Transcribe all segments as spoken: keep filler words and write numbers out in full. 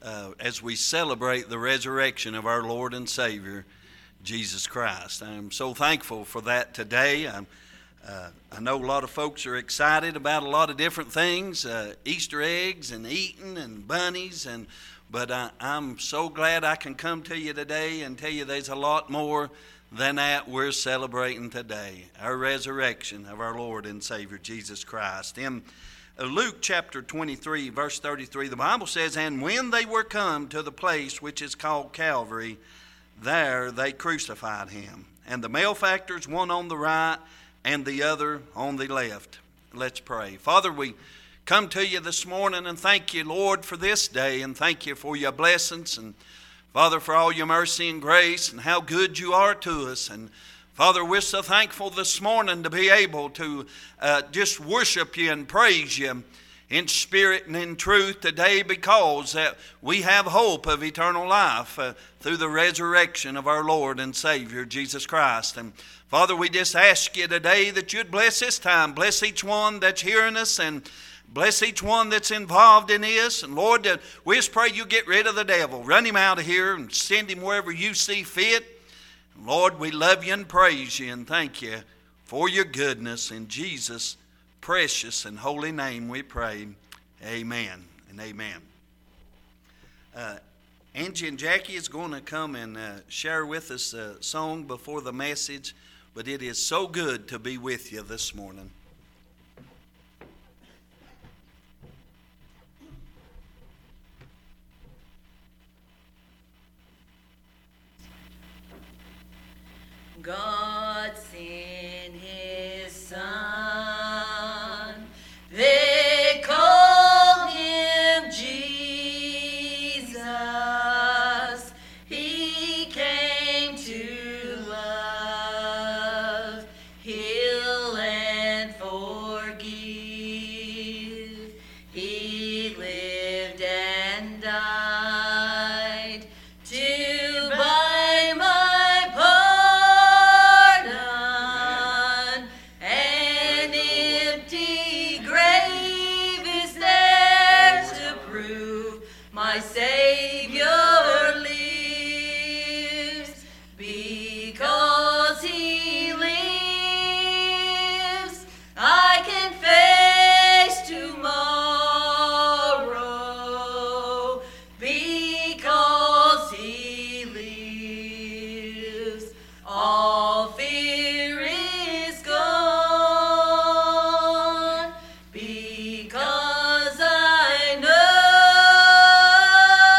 uh, as we celebrate the resurrection of our Lord and Savior, Jesus Christ. I'm so thankful for that today. I'm, uh, I know a lot of folks are excited about a lot of different things, uh, Easter eggs and eating and bunnies, and but I, I'm so glad I can come to you today and tell you there's a lot more than that we're celebrating today, our resurrection of our Lord and Savior Jesus Christ. In Luke chapter twenty-three, verse thirty-three, the Bible says, "And when they were come to the place which is called Calvary, there they crucified him, and the malefactors, one on the right and the other on the left." Let's pray. Father, we come to you this morning and thank you, Lord, for this day, and thank you for your blessings, and Father, for all your mercy and grace and how good you are to us. And Father, we're so thankful this morning to be able to uh, just worship you and praise you in spirit and in truth today, because uh, we have hope of eternal life uh, through the resurrection of our Lord and Savior Jesus Christ. And Father, we just ask you today that you'd bless this time, bless each one that's hearing us, and bless each one that's involved in this. And Lord, that we just pray you get rid of the devil. Run him out of here and send him wherever you see fit. And Lord, we love you and praise you and thank you for your goodness. In Jesus' precious and holy name we pray. Amen and amen. Uh, Angie and Jackie is going to come and uh, share with us a song before the message. But it is so good to be with you this morning. God sent his Son, they called him Jesus. He came to love, heal, and forgive. He lived and died to buy my pardon. An empty grave is there to prove my Savior lives. Because he lives, I can face tomorrow. Because he lives, all fear is gone. Because I know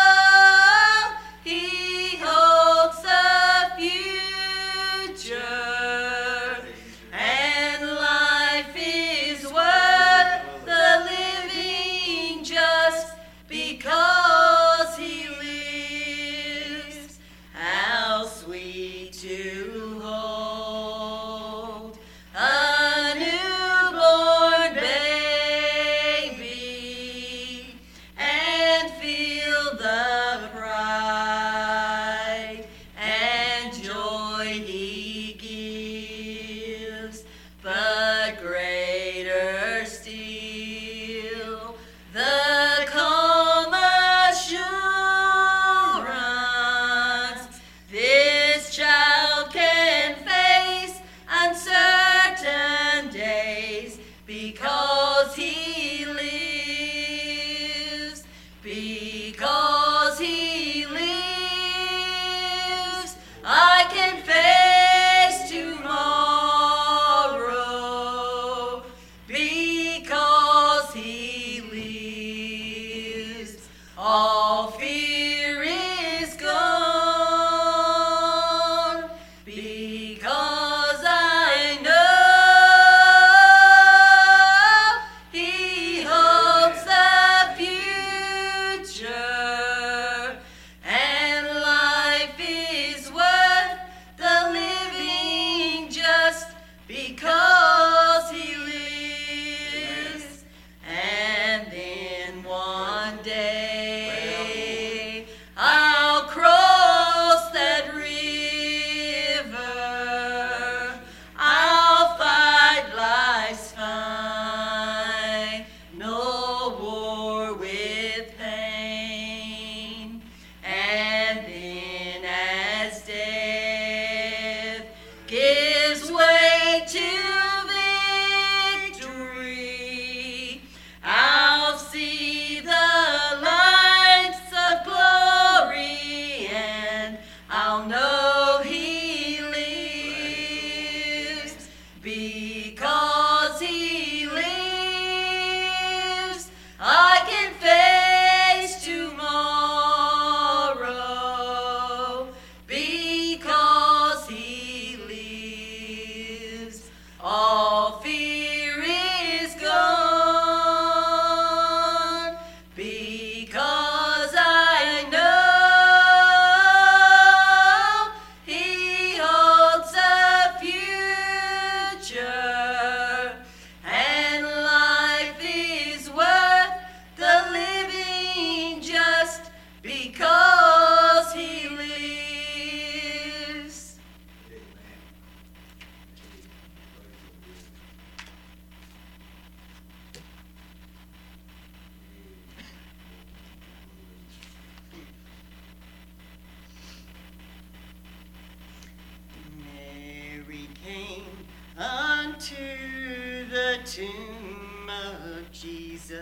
tomb of Jesus,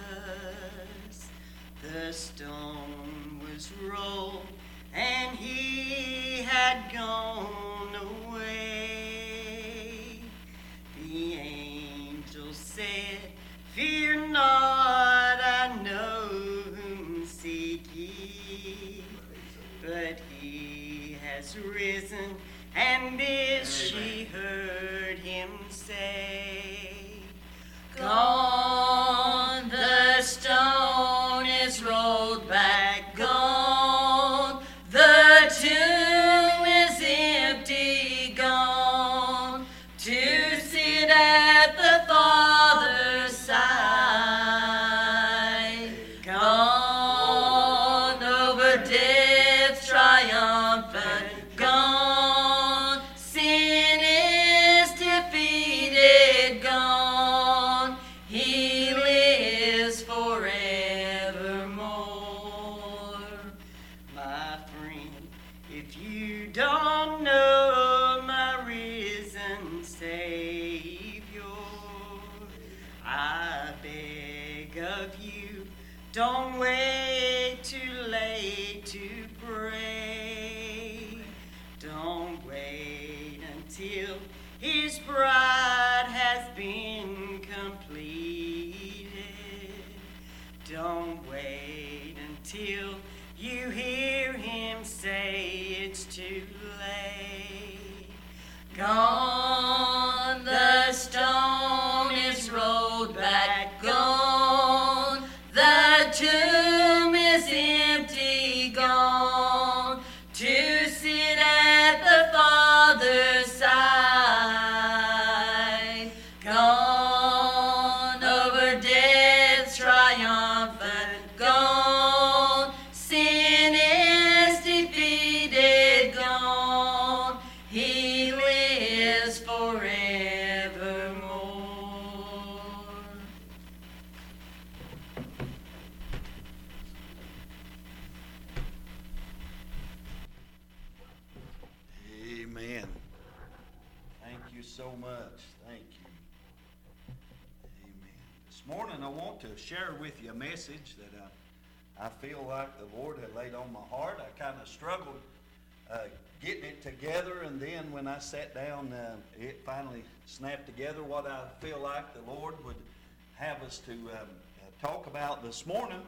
the stone was rolled and he had gone away. The angel said, "Fear not, I know whom seek ye." But he has risen, and this she heard him say. Gone, the stone is rolled back, gone, the tomb is empty, gone, to sit at the Father's side. Gone, over death triumphant, gone, sin is defeated, gone, he lives forevermore. My friend, if you don't know my risen Savior, I beg of you, don't wait too late to pray. Don't wait until his bride has been completed. Don't wait until you hear him say it's too late. Gone, the stone is rolled back, gone, the tomb is empty, gone, to sit at the Father's side. Gone, over death's triumphant, gone, sin is defeated, gone, he lives forevermore. Amen. Thank you so much. Thank you. Amen. This morning I want to share with you a message that I, I feel like the Lord had laid on my heart. I kind of struggled uh, getting it together, and then when I sat down, uh, it finally snapped together what I feel like the Lord would have us to um, uh, talk about this morning.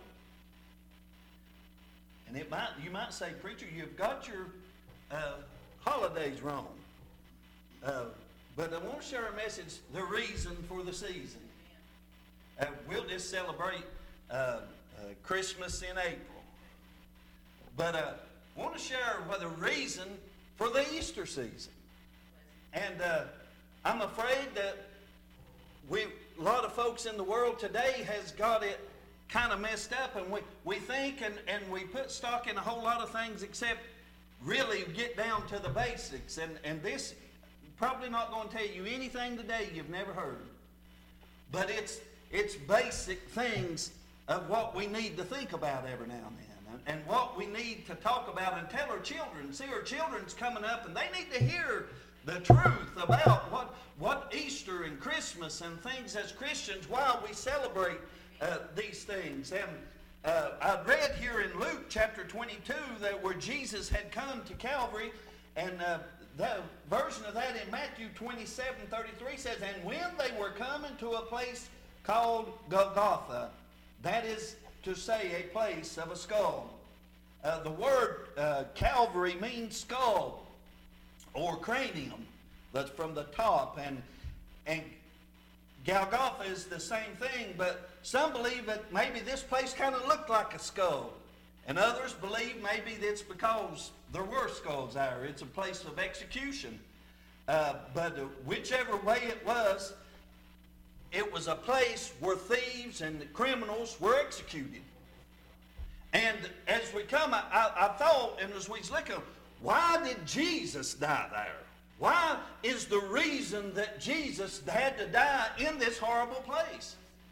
And it might, you might say, "Preacher, you've got your uh, holidays wrong." Uh, but I want to share a message, the reason for the season. Uh, we'll just celebrate uh, uh, Christmas in April. But I uh, want to share what the reason for the Easter season. And uh, I'm afraid that we, a lot of folks in the world today has got it kind of messed up, and we, we think and, and we put stock in a whole lot of things except really get down to the basics. And, and this probably not going to tell you anything today you've never heard. But it's it's basic things of what we need to think about every now and then, and, and what we need to talk about and tell our children. See, our children's coming up, and they need to hear the truth about what, what Easter and Christmas and things as Christians, while we celebrate uh, these things. And uh, I read here in Luke chapter twenty-two that where Jesus had come to Calvary, and uh, the version of that in Matthew twenty-seven thirty-three says, "And when they were coming to a place called Golgotha," that is to say, a place of a skull. Uh, the word uh, Calvary means skull or cranium. That's from the top. And, and Golgotha is the same thing, but some believe that maybe this place kind of looked like a skull. And others believe maybe it's because there were skulls there. It's a place of execution. Uh, but uh, whichever way it was, it was a place where thieves and criminals were executed. And as we come, I, I, I thought, and as we was looking, why did Jesus die there? Why is the reason that Jesus had to die in this horrible place?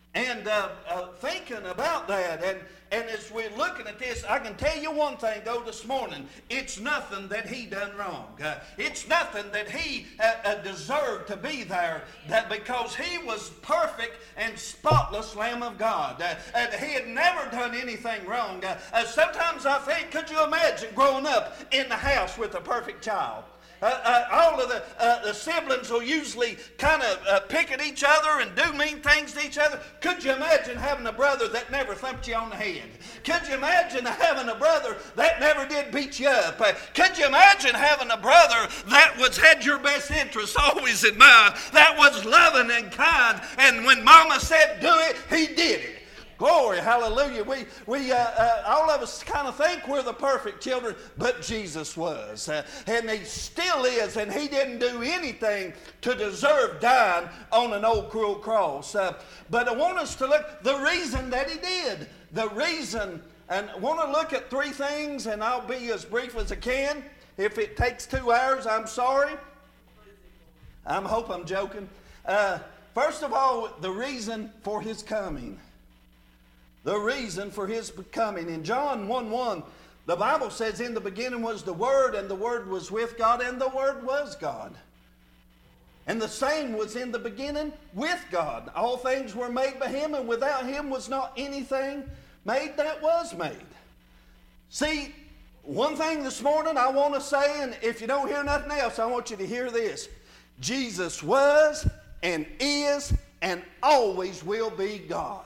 And uh, uh, thinking about that, and, and as we're looking at this, I can tell you one thing, though, this morning. It's nothing that he done wrong. Uh, it's nothing that he uh, uh, deserved to be there, that because he was perfect and spotless Lamb of God. Uh, and he had never done anything wrong. Uh, uh, sometimes I think, could you imagine growing up in the house with a perfect child? Uh, uh, all of the, uh, the siblings will usually kind of uh, pick at each other and do mean things to each other. Could you imagine having a brother that never thumped you on the head? Could you imagine having a brother that never did beat you up? Uh, could you imagine having a brother that was had your best interests always in mind, that was loving and kind, and when Mama said do it, he did it? Glory, hallelujah. We, we uh, uh, all of us kind of think we're the perfect children, but Jesus was. Uh, and he still is, and he didn't do anything to deserve dying on an old cruel cross. Uh, but I want us to look, the reason that he did, the reason, and I want to look at three things, and I'll be as brief as I can. If it takes two hours, I'm sorry. I hope I'm joking. Uh, first of all, the reason for his coming. The reason for his coming. In John one one, the Bible says, in the beginning was the Word, and the Word was with God, and the Word was God. And the same was in the beginning with God. All things were made by him, and without him was not anything made that was made. See, one thing this morning I want to say, and if you don't hear nothing else, I want you to hear this. Jesus was and is and always will be God.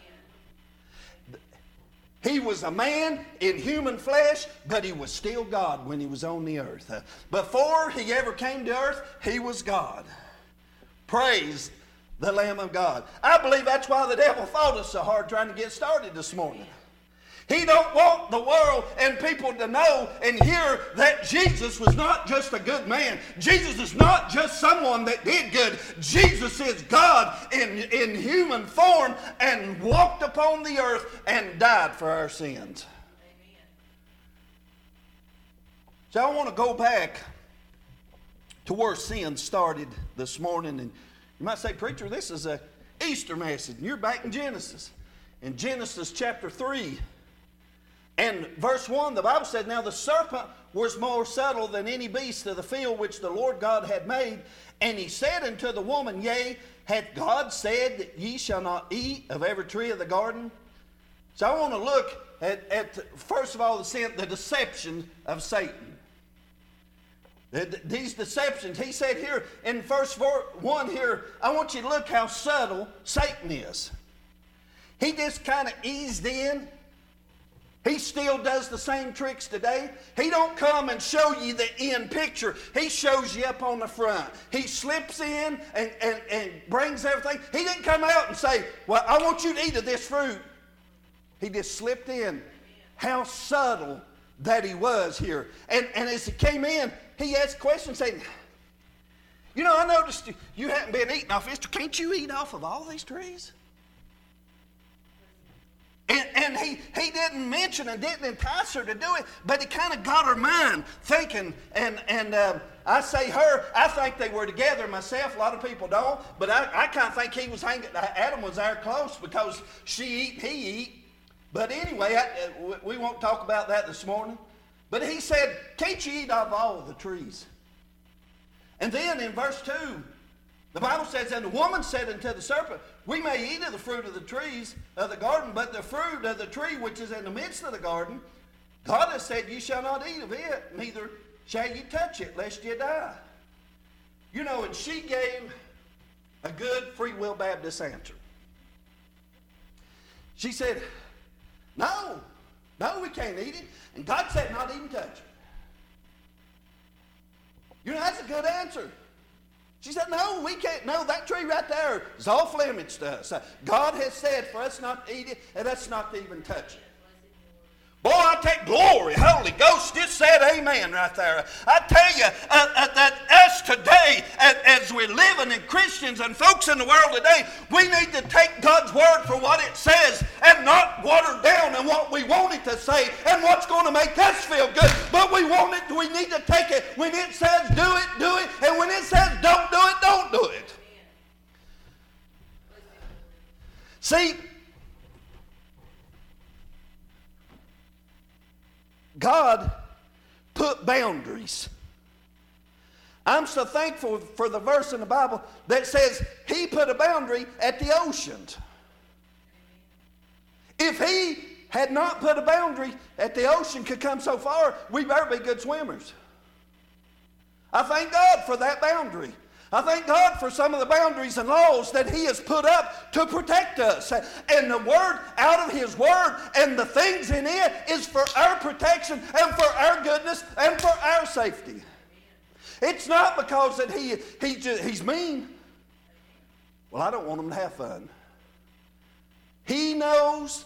He was a man in human flesh, but he was still God when he was on the earth. Uh, before he ever came to earth, he was God. Praise the Lamb of God. I believe that's why the devil fought us so hard trying to get started this morning. He don't want the world and people to know and hear that Jesus was not just a good man. Jesus is not just someone that did good. Jesus is God in, in human form and walked upon the earth and died for our sins. Amen. So I want to go back to where sin started this morning. And you might say, preacher, this is an Easter message. And you're back in Genesis. In Genesis chapter three. And verse one, the Bible said, now the serpent was more subtle than any beast of the field which the Lord God had made. And he said unto the woman, yea, hath God said that ye shall not eat of every tree of the garden? So I want to look at, at first of all, the sin, the deception of Satan. The, these deceptions. He said here in verse one here, I want you to look how subtle Satan is. He just kind of eased in. He still does the same tricks today. He don't come and show you the end picture. He shows you up on the front. He slips in and, and, and brings everything. He didn't come out and say, well, I want you to eat of this fruit. He just slipped in. How subtle that he was here. And, and as he came in, he asked questions saying, you know, I noticed you, you haven't been eating off this. Can't you eat off of all these trees? And, and he, he didn't mention and didn't entice her to do it, but he kind of got her mind thinking. And, and um, I say her, I think they were together myself. A lot of people don't. But I, I kind of think he was hanging, Adam was there close because she eat, he eat. But anyway, I, we won't talk about that this morning. But he said, can't you eat of all the trees? And then in verse two, the Bible says, and the woman said unto the serpent, we may eat of the fruit of the trees of the garden, but the fruit of the tree which is in the midst of the garden, God has said, you shall not eat of it, neither shall you touch it, lest you die. You know, and she gave a good Free Will Baptist answer. She said, no, no, we can't eat it. And God said not even touch it. You know, that's a good answer. She said, no, we can't. No, that tree right there is off limits to us. God has said for us not to eat it and us not to even touch it. Boy, I take glory. Holy Ghost just said amen right there. I tell you uh, uh, that us today, as, as we're living and Christians and folks in the world today, we need to take God's word for what it says and not water down and what we want it to say and what's going to make us feel good. But we want it, we need to take it. When it says do it, do it. And when it says don't do it, don't do it. See, God put boundaries. I'm so thankful for the verse in the Bible that says He put a boundary at the oceans. If He had not put a boundary at the ocean could come so far, we better be good swimmers. I thank God for that boundary. I thank God for some of the boundaries and laws that He has put up to protect us. And the Word out of His Word and the things in it is for our protection and for our goodness and for our safety. It's not because that he, he just, He's mean. Well, I don't want them to have fun. He knows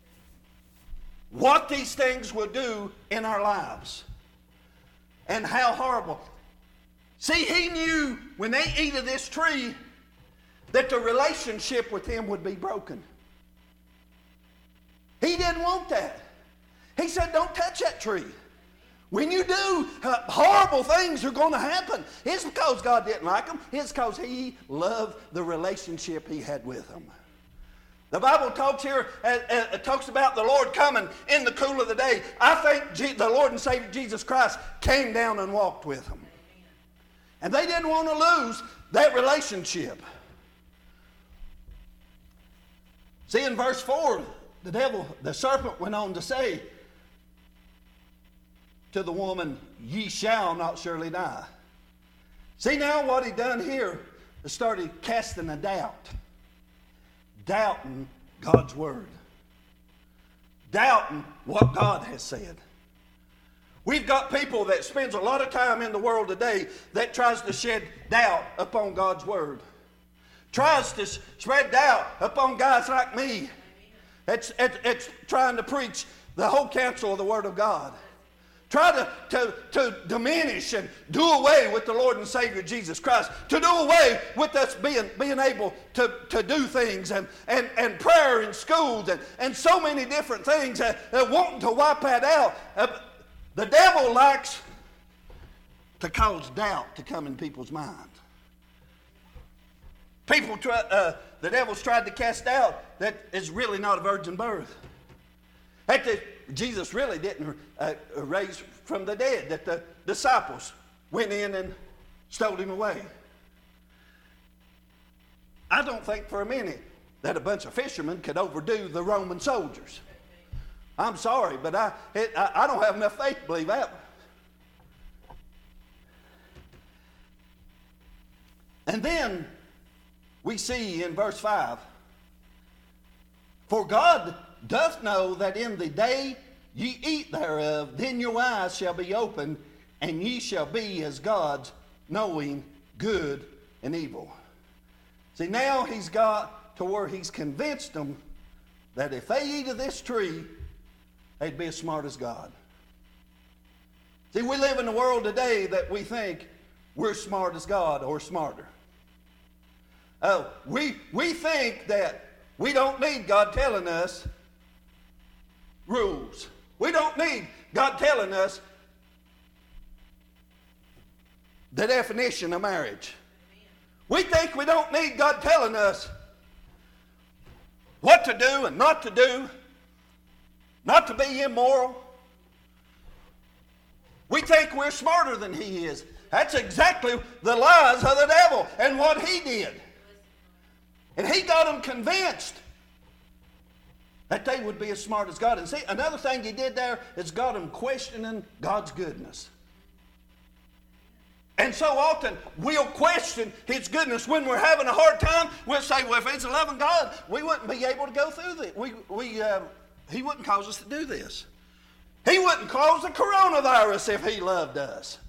what these things will do in our lives and how horrible. See, He knew when they eat of this tree that the relationship with Him would be broken. He didn't want that. He said, don't touch that tree. When you do, uh, horrible things are going to happen. It's because God didn't like them. It's because He loved the relationship He had with them. The Bible talks here, uh, uh, talks about the Lord coming in the cool of the day. I think G- the Lord and Savior Jesus Christ came down and walked with them. And they didn't want to lose that relationship. See, in verse four, the devil, the serpent went on to say to the woman, ye shall not surely die. See now what he done here is started casting a doubt. Doubting God's word. Doubting what God has said. We've got people that spends a lot of time in the world today that tries to shed doubt upon God's word. Tries to spread doubt upon guys like me. It's, it's, it's trying to preach the whole counsel of the word of God. Try to, to, to diminish and do away with the Lord and Savior Jesus Christ. To do away with us being, being able to, to do things and, and, and prayer in schools and, and so many different things. Uh, uh, wanting to wipe that out. Uh, the devil likes to cause doubt to come in people's minds. People try, uh, the devil's tried to cast out that it's really not a virgin birth. That the, Jesus really didn't uh, raise from the dead, that the disciples went in and stole him away. I don't think for a minute that a bunch of fishermen could overdo the Roman soldiers. I'm sorry, but I, it, I, I don't have enough faith to believe that. And then we see in verse five, for God doth know that in the day ye eat thereof, then your eyes shall be opened, and ye shall be as gods, knowing good and evil. See, now he's got to where he's convinced them that if they eat of this tree, they'd be as smart as God. See, we live in a world today that we think we're smart as God or smarter. Oh, we, we think that we don't need God telling us rules. We don't need God telling us the definition of marriage. We think we don't need God telling us what to do and not to do, not to be immoral. We think we're smarter than He is. That's exactly the lies of the devil and what he did. And he got them convinced that they would be as smart as God. And see, another thing he did there is got them questioning God's goodness. And so often we'll question His goodness when we're having a hard time. We'll say, well, if it's a loving God, we wouldn't be able to go through this. We, we, uh, he wouldn't cause us to do this. He wouldn't cause the coronavirus if He loved us.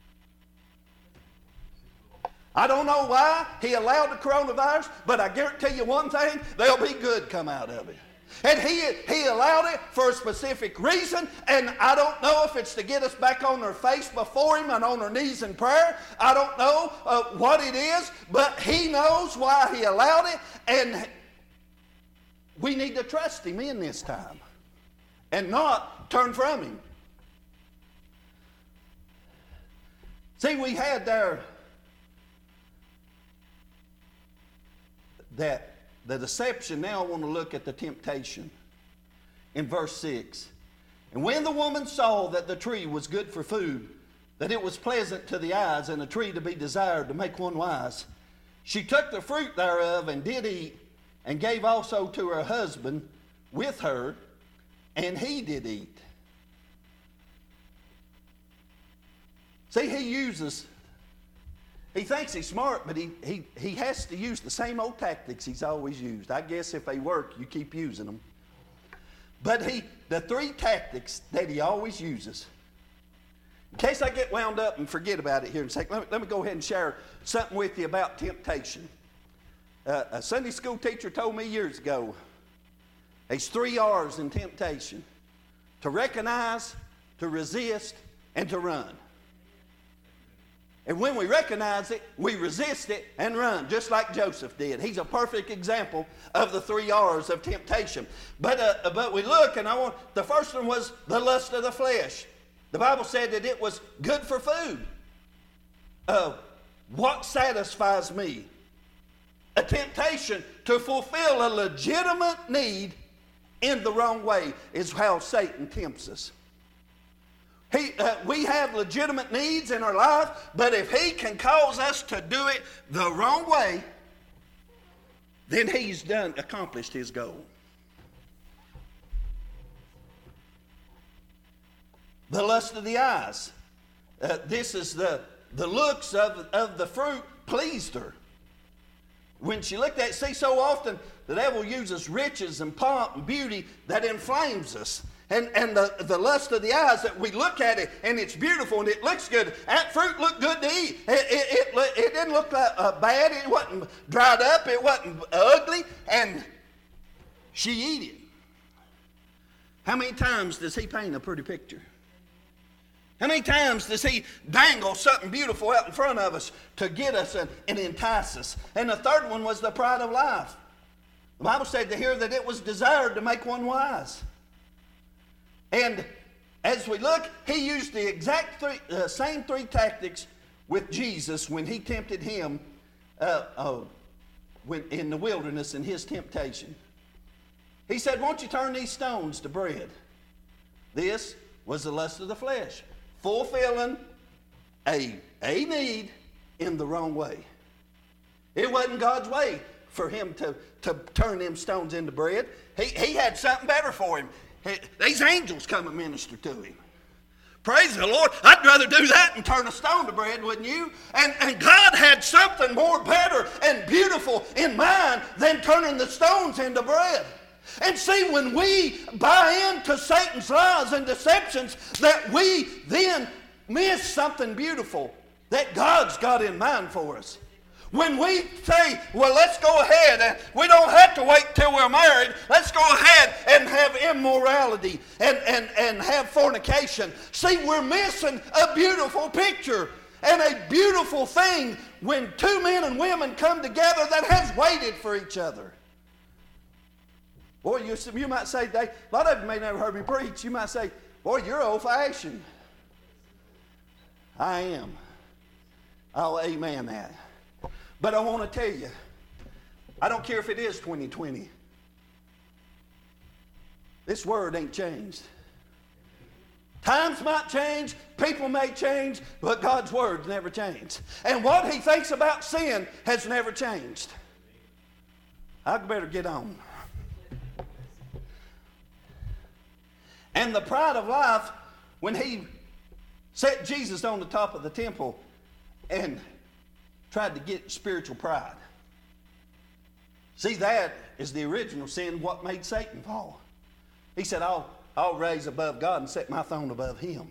I don't know why He allowed the coronavirus, but I guarantee you one thing, there'll be good come out of it. And he, he allowed it for a specific reason, and I don't know if it's to get us back on our face before Him and on our knees in prayer. I don't know uh, what it is, but He knows why He allowed it, and we need to trust Him in this time and not turn from Him. See, we had there that the deception, now I want to look at the temptation. In verse six. And when the woman saw that the tree was good for food, that it was pleasant to the eyes, and a tree to be desired to make one wise, she took the fruit thereof and did eat, and gave also to her husband with her, and he did eat. See, he uses, he thinks he's smart, but he, he, he has to use the same old tactics he's always used. I guess if they work, you keep using them. But he, the three tactics that he always uses, in case I get wound up and forget about it here in a second, let me, let me go ahead and share something with you about temptation. Uh, a Sunday school teacher told me years ago, there's three R's in temptation: to recognize, to resist, and to run. And when we recognize it, we resist it and run, just like Joseph did. He's a perfect example of the three R's of temptation. But uh, but we look, and I want the first one was the lust of the flesh. The Bible said that it was good for food. Uh, what satisfies me? A temptation to fulfill a legitimate need in the wrong way is how Satan tempts us. He, uh, we have legitimate needs in our life, but if he can cause us to do it the wrong way, then he's done accomplished his goal. The lust of the eyes. Uh, this is the, the looks of, of the fruit pleased her. When she looked at it, see, so often the devil uses riches and pomp and beauty that inflames us. And, and the, the lust of the eyes, that we look at it and it's beautiful and it looks good. That fruit looked good to eat. It, it, it, it didn't look like, uh, bad. It wasn't dried up. It wasn't ugly. And she eat it. How many times does he paint a pretty picture? How many times does he dangle something beautiful out in front of us to get us and, and entice us? And the third one was the pride of life. The Bible said to hear that it was desired to make one wise. And as we look, he used the exact three, uh, same three tactics with Jesus when he tempted him uh, uh, when, in the wilderness in his temptation. He said, won't you turn these stones to bread? This was the lust of the flesh, fulfilling a, a need in the wrong way. It wasn't God's way for him to, to turn them stones into bread. He, he had something better for him. These angels come and minister to him. Praise the Lord. I'd rather do that than turn a stone to bread, wouldn't you? And, and God had something more better and beautiful in mind than turning the stones into bread. And see, when we buy into Satan's lies and deceptions, that we then miss something beautiful that God's got in mind for us. When we say, well, let's go ahead, and we don't have to wait till we're married. Let's go ahead and have immorality and, and, and have fornication. See, we're missing a beautiful picture and a beautiful thing when two men and women come together that has waited for each other. Boy, you, you might say, they, a lot of you may never heard me preach. You might say, boy, you're old-fashioned. I am. I'll amen that. But I want to tell you, I don't care if it is twenty twenty. This word ain't changed. Times might change, people may change, but God's word's never changed. And what he thinks about sin has never changed. I better get on. And the pride of life, when he set Jesus on the top of the temple and tried to get spiritual pride. See, that is the original sin, what made Satan fall. He said, I'll, I'll raise above God and set my throne above him.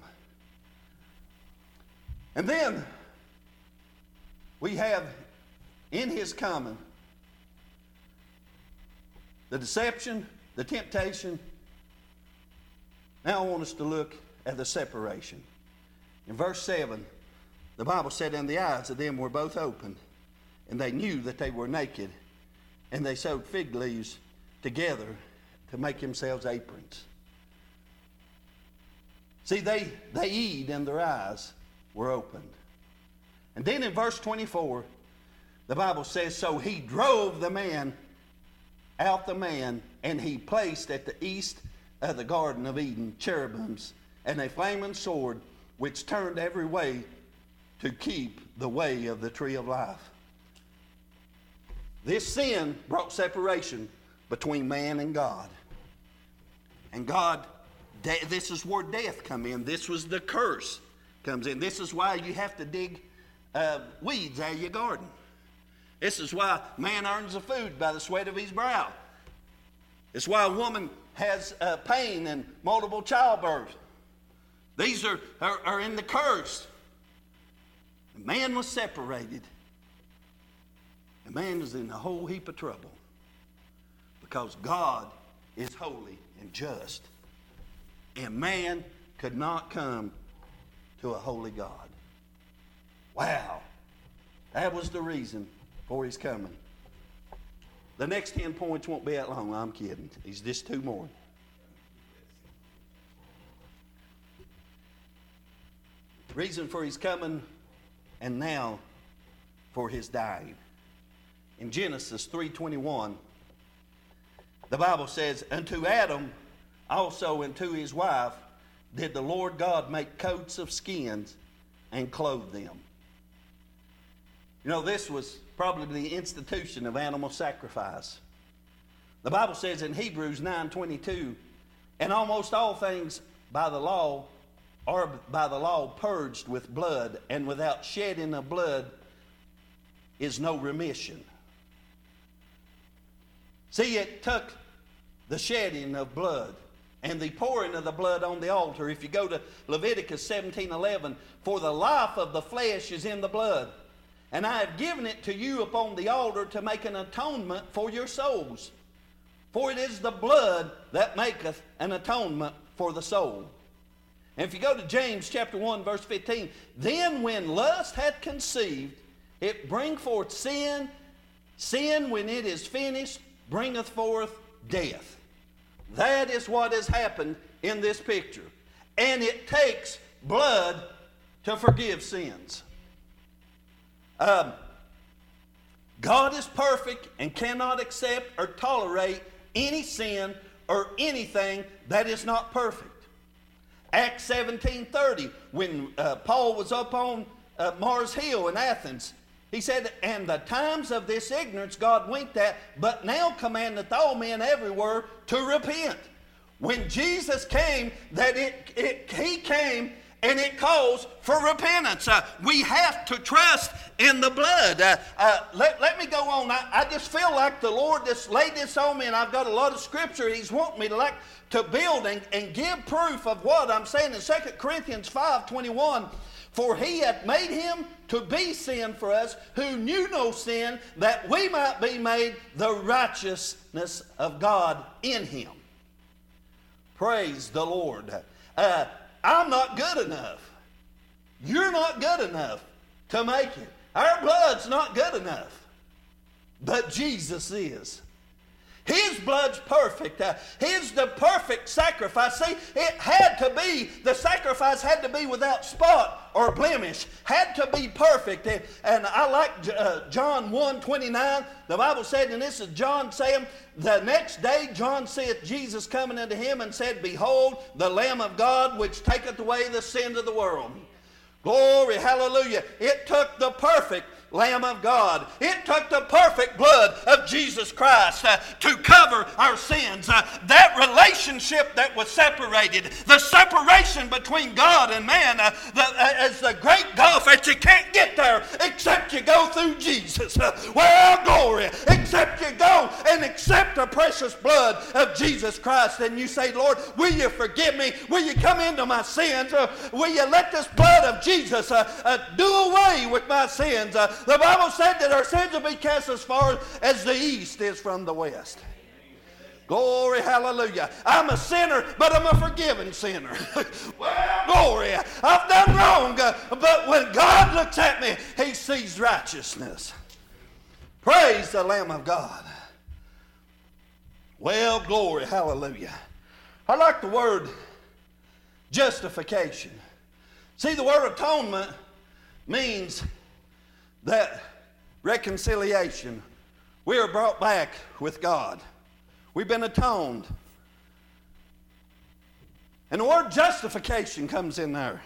And then we have in his coming the deception, the temptation. Now I want us to look at the separation. In verse seven, the Bible said, and the eyes of them were both opened, and they knew that they were naked, and they sewed fig leaves together to make themselves aprons. See, they, they eat, and their eyes were opened. And then in verse twenty-four, the Bible says, so he drove the man out the man, and he placed at the east of the Garden of Eden cherubims and a flaming sword which turned every way to keep the way of the tree of life. This sin brought separation between man and God. And God, this is where death come in. This was the curse comes in. This is why you have to dig uh, weeds out of your garden. This is why man earns the food by the sweat of his brow. It's why a woman has uh, pain and multiple childbirth. These are, are, are in the curse. Man was separated. And man is in a whole heap of trouble. Because God is holy and just. And man could not come to a holy God. Wow. That was the reason for his coming. The next ten points won't be that long. I'm kidding. It's just two more. Reason for his coming, and now for his dying. In Genesis three twenty-one, the Bible says, "Unto Adam also and to his wife did the Lord God make coats of skins and clothe them." You know, this was probably the institution of animal sacrifice. The Bible says in Hebrews nine twenty-two, "And almost all things by the law are by the law purged with blood, and without shedding of blood is no remission." See, it took the shedding of blood and the pouring of the blood on the altar. If you go to Leviticus seventeen eleven, "For the life of the flesh is in the blood, and I have given it to you upon the altar to make an atonement for your souls. For it is the blood that maketh an atonement for the soul." And if you go to James chapter one, verse fifteen, "Then when lust hath conceived, it bring forth sin. Sin, when it is finished, bringeth forth death." That is what has happened in this picture. And it takes blood to forgive sins. Um, God is perfect and cannot accept or tolerate any sin or anything that is not perfect. Acts seventeen thirty, when uh, Paul was up on uh, Mars Hill in Athens, he said, "And the times of this ignorance God winked at, but now commandeth all men everywhere to repent." When Jesus came, that it, it he came and it calls for repentance. Uh, we have to trust in the blood. Uh, uh, let, let me go on. I, I just feel like the Lord just laid this on me, and I've got a lot of scripture He's wanting me to like to build and, and give proof of what I'm saying in Second Corinthians five twenty-one. "For He hath made Him to be sin for us, who knew no sin, that we might be made the righteousness of God in Him." Praise the Lord. Uh, I'm not good enough. You're not good enough to make it. Our blood's not good enough. But Jesus is. His blood's perfect. Uh, his the perfect sacrifice. See, it had to be, the sacrifice had to be without spot or blemish. Had to be perfect. And, and I like uh, John one twenty-nine. The Bible said, and this is John saying, "The next day John saith Jesus coming unto him and said, Behold, the Lamb of God which taketh away the sins of the world." Glory, hallelujah. It took the perfect Lamb of God. It took the perfect blood of Jesus Christ uh, to cover our sins. Uh, that relationship that was separated, the separation between God and man, uh, the, uh, is the great gulf that you can't get there except you go through Jesus. Uh, well, glory, except you go and accept the precious blood of Jesus Christ, and you say, "Lord, will you forgive me? Will you come into my sins? Uh, will you let this blood of Jesus uh, uh, do away with my sins?" Uh, The Bible said that our sins will be cast as far as the east is from the west. Glory, hallelujah. I'm a sinner, but I'm a forgiven sinner. Well, glory, I've done wrong, uh, but when God looks at me, He sees righteousness. Praise the Lamb of God. Well, glory, hallelujah. I like the word justification. See, the word atonement means that reconciliation. We are brought back with God. We've been atoned. And the word justification comes in there.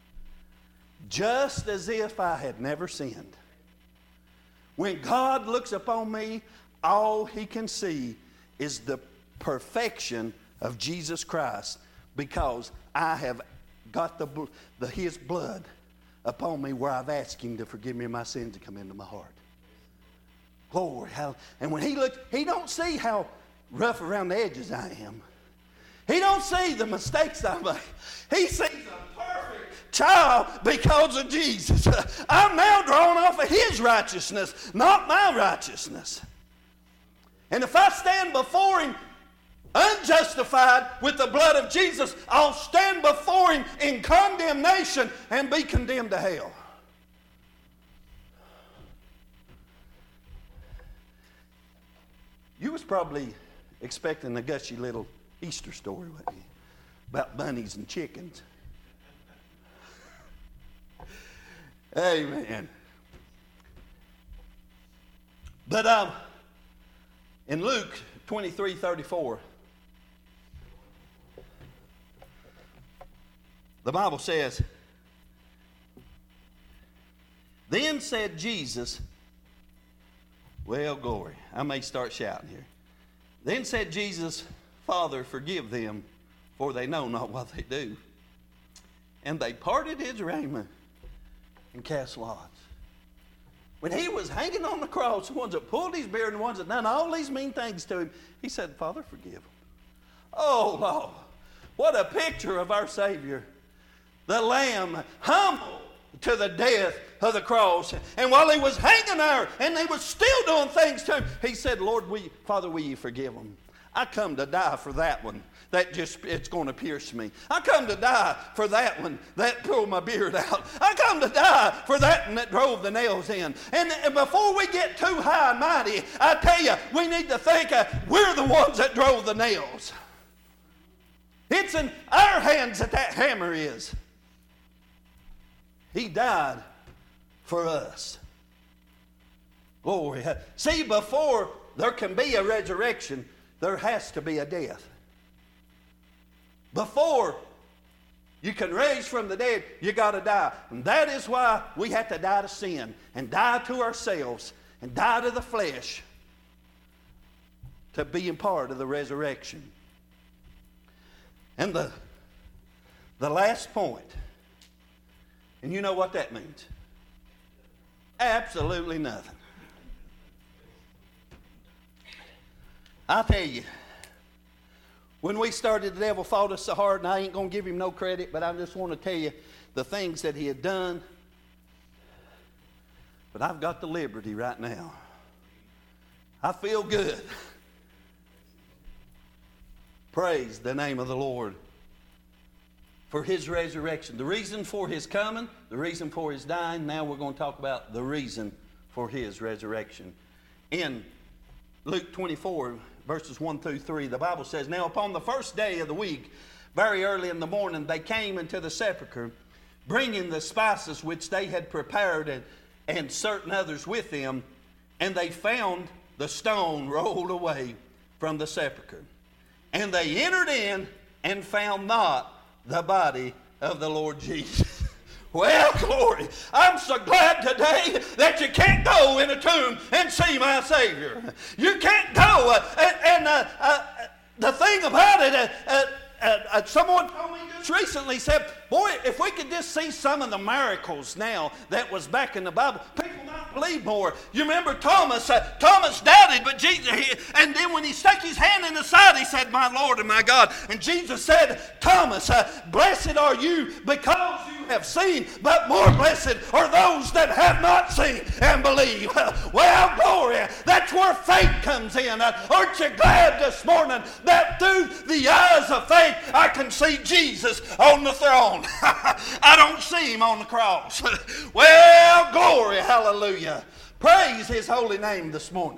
Just as if I had never sinned. When God looks upon me, all he can see is the perfection of Jesus Christ, because I have got the, the his blood upon me where I've asked him to forgive me my sins and come into my heart. Glory. How, and when he looks, he don't see how rough around the edges I am. He don't see the mistakes I make. He sees a perfect child because of Jesus. I'm now drawn off of his righteousness, not my righteousness. And if I stand before him unjustified with the blood of Jesus, I'll stand before him in condemnation and be condemned to hell. You was probably expecting a gushy little Easter story, wasn't you? About bunnies and chickens. Amen. But um, in Luke twenty-three thirty-four, the Bible says, then said Jesus, well, glory, I may start shouting here. Then said Jesus, Father, forgive them, for they know not what they do. And they parted his raiment and cast lots. When he was hanging on the cross, the ones that pulled his beard and the ones that done all these mean things to him, he said, Father, forgive them. Oh, Lord, what a picture of our Savior. The Lamb, humble to the death of the cross. And while he was hanging there and they was still doing things to him, he said, Lord, will you, Father, will you forgive them? I come to die for that one. That just, it's going to pierce me. I come to die for that one that pulled my beard out. I come to die for that one that drove the nails in. And, and before we get too high and mighty, I tell you, we need to think uh, we're the ones that drove the nails. It's in our hands that that hammer is. He died for us. Glory. See, before there can be a resurrection, there has to be a death. Before you can raise from the dead, you got to die. And that is why we have to die to sin and die to ourselves and die to the flesh to being part of the resurrection. And the, the last point, and you know what that means? Absolutely nothing. I tell you, when we started, the devil fought us so hard, and I ain't going to give him no credit, but I just want to tell you the things that he had done. But I've got the liberty right now. I feel good. Praise the name of the Lord for his resurrection. The reason for his coming, the reason for his dying. Now we're going to talk about the reason for his resurrection. In Luke twenty-four, verses one through three, the Bible says, now upon the first day of the week, very early in the morning, they came into the sepulchre, bringing the spices which they had prepared, and, and certain others with them, and they found the stone rolled away from the sepulchre. And they entered in and found not the body of the Lord Jesus. Well, glory, I'm so glad today that you can't go in a tomb and see my Savior. You can't go. Uh, and and uh, uh, the thing about it, uh, uh, uh, uh, someone told me just recently, said, boy, if we could just see some of the miracles now that was back in the Bible, people might believe more. You remember Thomas, uh, Thomas doubted, but Jesus, he, and then when he stuck his hand in the side, he said, my Lord and my God. And Jesus said, Thomas, uh, blessed are you because you have seen, but more blessed are those that have not seen and believe. Well, glory, that's where faith comes in. Uh, aren't you glad this morning that through the eyes of faith I can see Jesus on the throne? I don't see him on the cross. Well, glory, hallelujah. Praise his holy name this morning.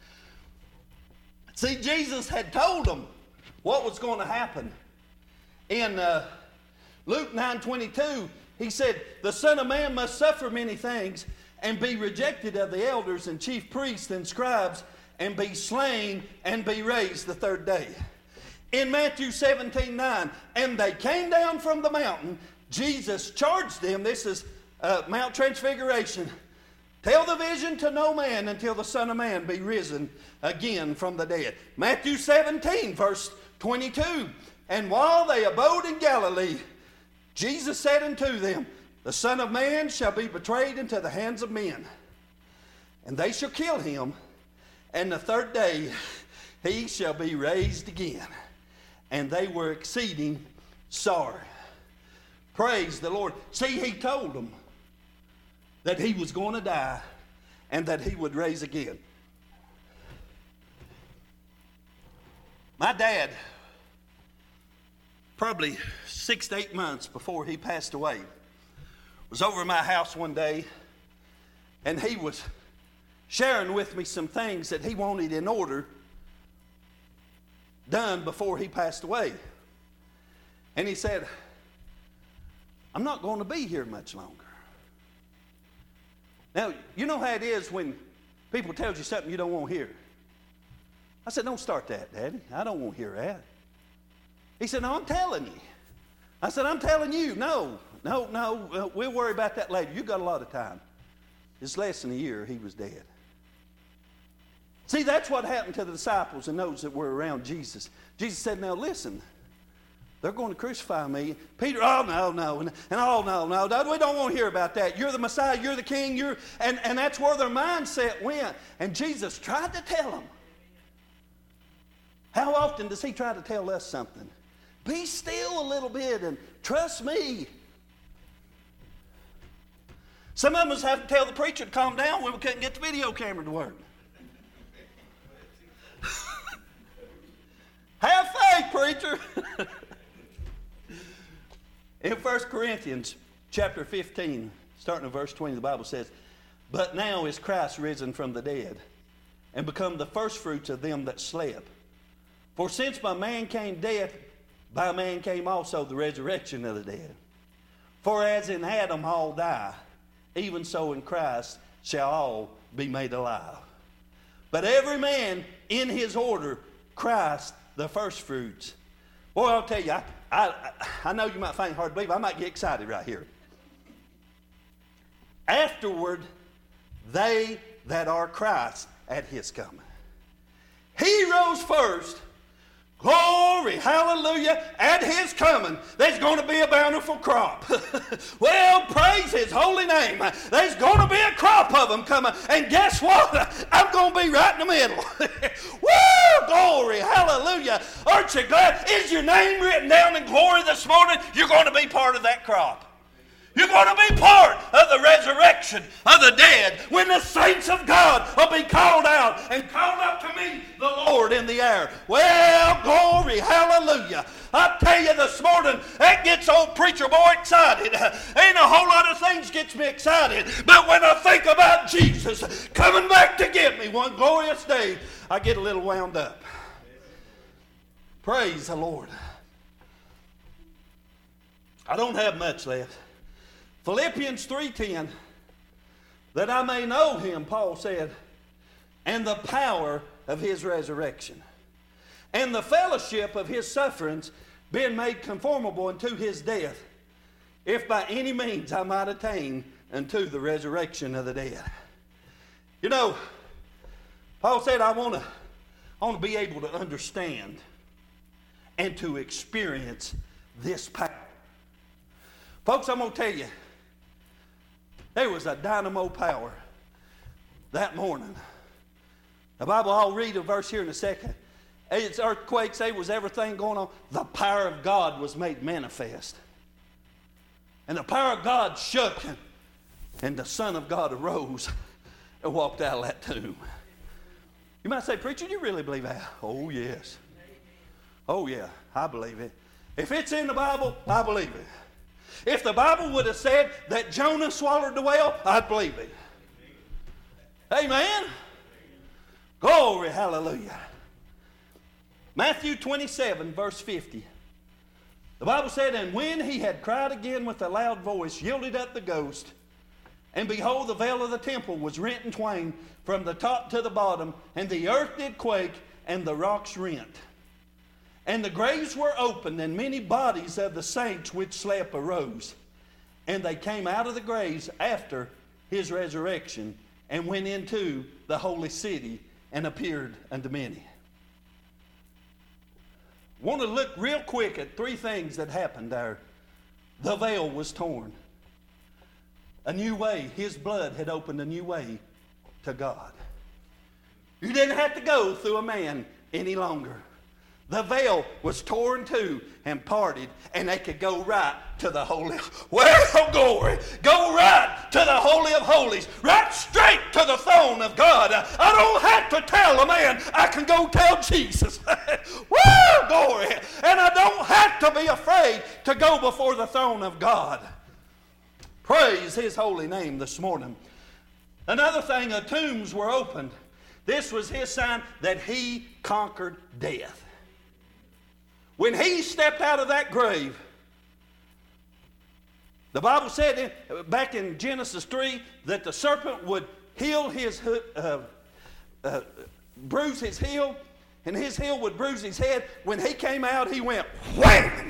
See, Jesus had told them what was going to happen. In uh, Luke nine twenty-two, he said, the Son of Man must suffer many things and be rejected of the elders and chief priests and scribes and be slain and be raised the third day. In Matthew seventeen nine, and they came down from the mountain. Jesus charged them, this is uh, Mount Transfiguration, tell the vision to no man until the Son of Man be risen again from the dead. Matthew seventeen, verse twenty-two, and while they abode in Galilee, Jesus said unto them, the Son of Man shall be betrayed into the hands of men, and they shall kill him, and the third day he shall be raised again. And they were exceeding sorry. Praise the Lord. See, he told them that he was going to die and that he would raise again. My dad, probably six to eight months before he passed away, was over at my house one day, and he was sharing with me some things that he wanted in order done before he passed away. And he said, I'm not going to be here much longer. Now, you know how it is when people tell you something you don't want to hear. I said, don't start that, Daddy. I don't want to hear that. He said, no, I'm telling you. I said, I'm telling you. No, no, no, uh, we'll worry about that later. You got a lot of time. It's less than a year he was dead. See, that's what happened to the disciples and those that were around Jesus. Jesus said, now listen, they're going to crucify me. Peter, oh, no, no. And, and oh, no, no, no, we don't want to hear about that. You're the Messiah, you're the King. You're, and, and that's where their mindset went. And Jesus tried to tell them. How often does he try to tell us something? Be still a little bit and trust me. Some of us have to tell the preacher to calm down when we couldn't get the video camera to work. Have faith, preacher. In First Corinthians chapter fifteen, starting at verse twenty, the Bible says, but now is Christ risen from the dead, and become the firstfruits of them that slept. For since by man came death, by man came also the resurrection of the dead. For as in Adam all die, even so in Christ shall all be made alive. But every man in his order, Christ the first fruits. Boy, I'll tell you, I, I, I know you might find it hard to believe. I might get excited right here. Afterward, they that are Christ at his coming. He rose first. Glory, hallelujah, at his coming, there's going to be a bountiful crop. Well, praise his holy name. There's going to be a crop of them coming. And guess what? I'm going to be right in the middle. Woo, glory, hallelujah. Aren't you glad? Is your name written down in glory this morning? You're going to be part of that crop. You're going to be part of the resurrection of the dead when the saints of God will be called out and called up to meet the Lord in the air. Well, glory, hallelujah. I tell you this morning, that gets old preacher boy excited. Ain't a whole lot of things gets me excited. But when I think about Jesus coming back to get me one glorious day, I get a little wound up. Praise the Lord. I don't have much left. Philippians three ten, that I may know him, Paul said, and the power of his resurrection, and the fellowship of his sufferings, being made conformable unto his death, if by any means I might attain unto the resurrection of the dead. You know, Paul said, I want to I want to be able to understand and to experience this power. Folks, I'm going to tell you, there was a dynamo power that morning. The Bible, I'll read a verse here in a second. It's earthquakes, there was everything going on. The power of God was made manifest. And the power of God shook, and the Son of God arose and walked out of that tomb. You might say, preacher, do you really believe that? Oh, yes. Oh, yeah, I believe it. If it's in the Bible, I believe it. If the Bible would have said that Jonah swallowed the whale, I'd believe it. Amen? Glory, hallelujah. Matthew twenty-seven, verse fifty. The Bible said, and when he had cried again with a loud voice, yielded up the ghost, And behold, the veil of the temple was rent in twain from the top to the bottom, and the earth did quake, and the rocks rent. And the graves were opened, and many bodies of the saints which slept arose. And they came out of the graves after his resurrection, and went into the holy city, and appeared unto many. Want to look real quick at three things that happened there. The veil was torn. A new way. His blood had opened a new way to God. You didn't have to go through a man any longer. The veil was torn too and parted, and they could go right to the Holy. Well, glory. Go right to the Holy of Holies. Right straight to the throne of God. I don't have to tell a man. I can go tell Jesus. Woo, glory. And I don't have to be afraid to go before the throne of God. Praise his holy name this morning. Another thing, the tombs were opened. This was his sign that he conquered death. When he stepped out of that grave, the Bible said in, back in Genesis three that the serpent would heal his, uh, uh, bruise his heel, and his heel would bruise his head. When he came out, he went wham!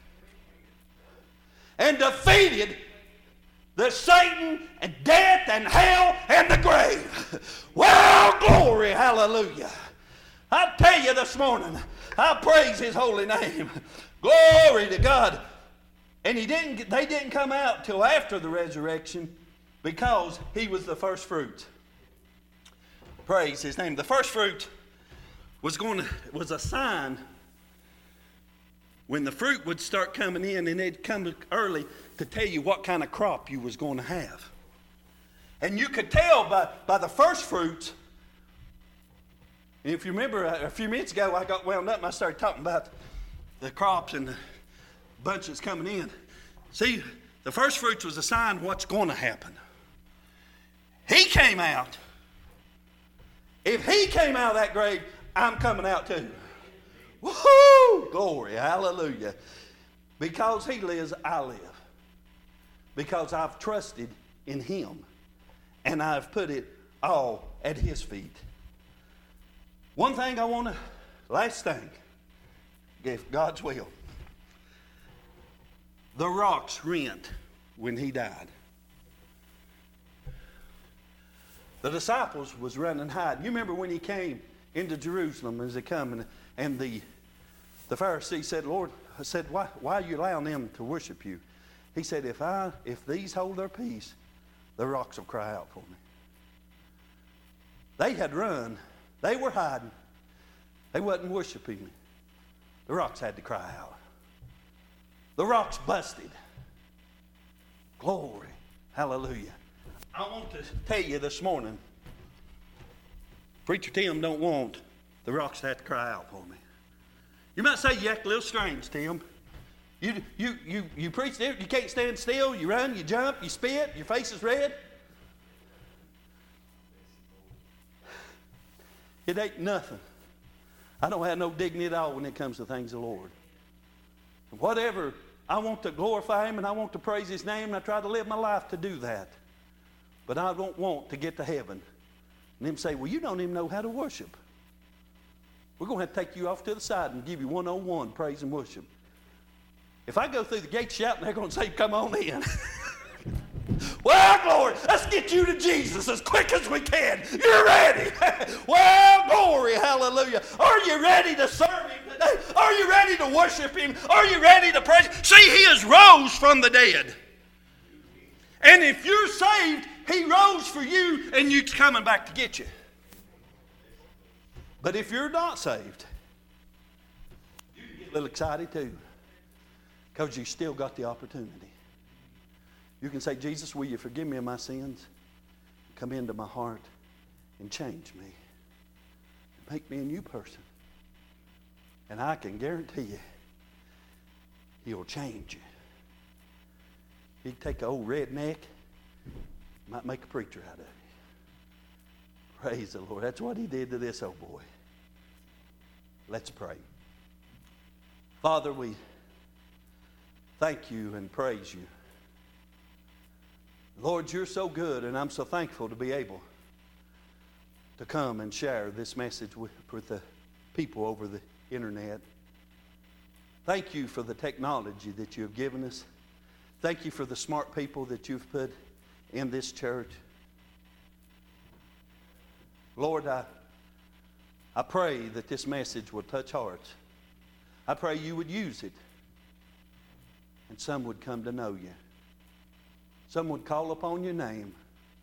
And defeated the Satan and death and hell and the grave. Well, glory, hallelujah. I tell you this morning, I praise his holy name. Glory to God. And he didn't, they didn't come out till after the resurrection because he was the first fruit. Praise his name. The first fruit was going to, was a sign when the fruit would start coming in, and it'd come early to tell you what kind of crop you was going to have. And you could tell by, by the first fruits. And if you remember, a few minutes ago, I got wound up and I started talking about the crops and the bunches coming in. See, the first fruits was a sign of what's going to happen. He came out. If he came out of that grave, I'm coming out too. Woohoo! Glory, hallelujah. Because he lives, I live. Because I've trusted in him. And I've put it all at his feet. One thing I want to, last thing, if God's will. The rocks rent when he died. The disciples was running hiding. You remember when he came into Jerusalem as they come, and, and the, the Pharisees said, Lord, I said, why, why are you allowing them to worship you? He said, if I, if these hold their peace, the rocks will cry out for me. They had run. They were hiding. They wasn't worshiping me. The rocks had to cry out. The rocks busted. Glory. Hallelujah. I want to tell you this morning, Preacher Tim don't want the rocks to have to cry out for me. You might say you act a little strange, Tim. You, you, you, you preach there, you can't stand still, you run, you jump, you spit, your face is red. It ain't nothing. I don't have no dignity at all when it comes to things of the Lord. Whatever, I want to glorify him and I want to praise his name, and I try to live my life to do that. But I don't want to get to heaven and them say, well, you don't even know how to worship. We're going to have to take you off to the side and give you one oh one praise and worship. If I go through the gate shouting, they're going to say, come on in. Well, glory, let's get you to Jesus as quick as we can. You're ready. Well, glory, hallelujah. Are you ready to serve him today? Are you ready to worship him? Are you ready to praise him? See, he has rose from the dead. And if you're saved, he rose for you, and he's coming back to get you. But if you're not saved, you get a little excited too, because you still got the opportunity. You can say, Jesus, will you forgive me of my sins? Come into my heart and change me. Make me a new person. And I can guarantee you, he'll change you. He'd take an old redneck, might make a preacher out of it. Praise the Lord. That's what he did to this old boy. Let's pray. Father, we thank you and praise you. Lord, you're so good, and I'm so thankful to be able to come and share this message with, with the people over the internet. Thank you for the technology that you have given us. Thank you for the smart people that you've put in this church. Lord, I, I pray that this message will touch hearts. I pray you would use it, and some would come to know you. Some would call upon your name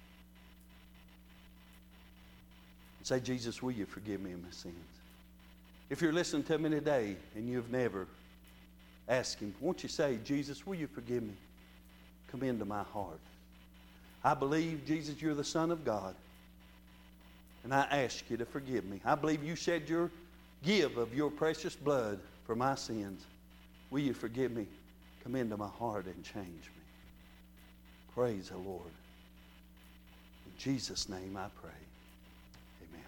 and say, Jesus, will you forgive me of my sins? If you're listening to me today and you've never asked him, won't you say, Jesus, will you forgive me? Come into my heart. I believe, Jesus, you're the Son of God, and I ask you to forgive me. I believe you shed your give of your precious blood for my sins. Will you forgive me? Come into my heart and change me. Praise the Lord. In Jesus' name I pray. Amen.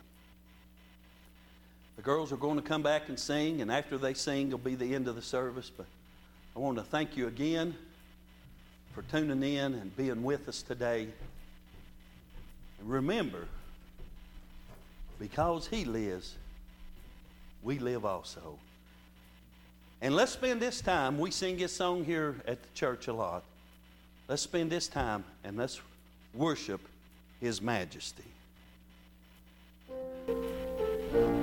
The girls are going to come back and sing, and after they sing, it'll be the end of the service. But I want to thank you again for tuning in and being with us today. And remember, because he lives, we live also. And let's spend this time, we sing this song here at the church a lot. Let's spend this time and let's worship his majesty.